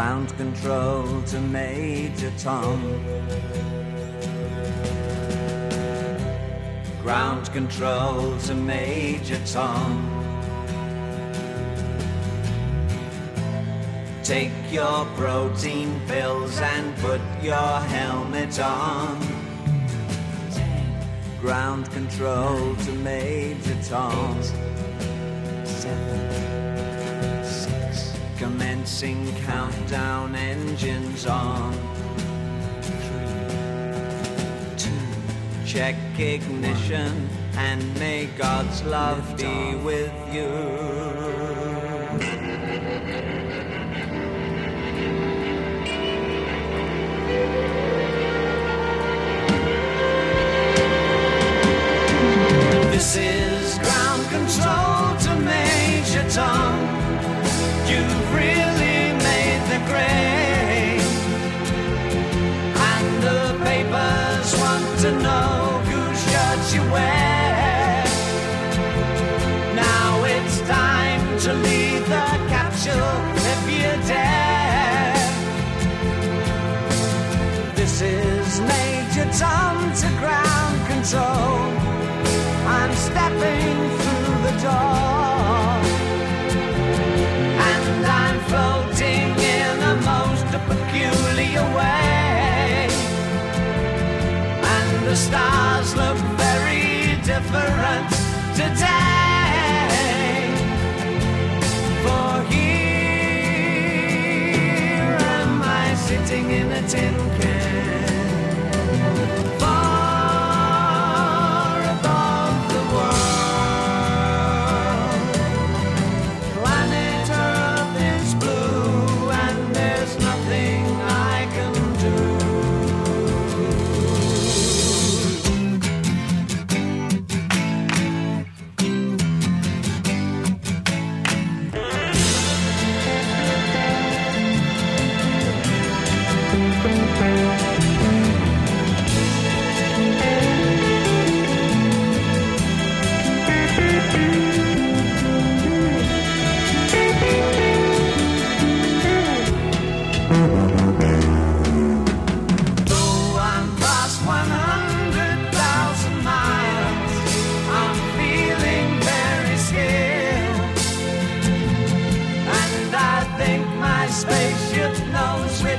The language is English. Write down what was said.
Ground control to Major Tom. Ground control to Major Tom. Take your protein pills and put your helmet on. Ground control to Major Tom. 8, 7, 6. Commencing countdown, engines on. 3, 2. Check ignition and may God's love be with you. This is ground control to Major Tom. You've really made the grade, and the papers want to know whose shirt you wear. Now it's time to leave the capsule if you dare. This is Major Tom to ground control. I'm stepping through the door, and I'm floating in a most peculiar way, and the stars look very different today. For here am I sitting in a tin can. Spaceship knows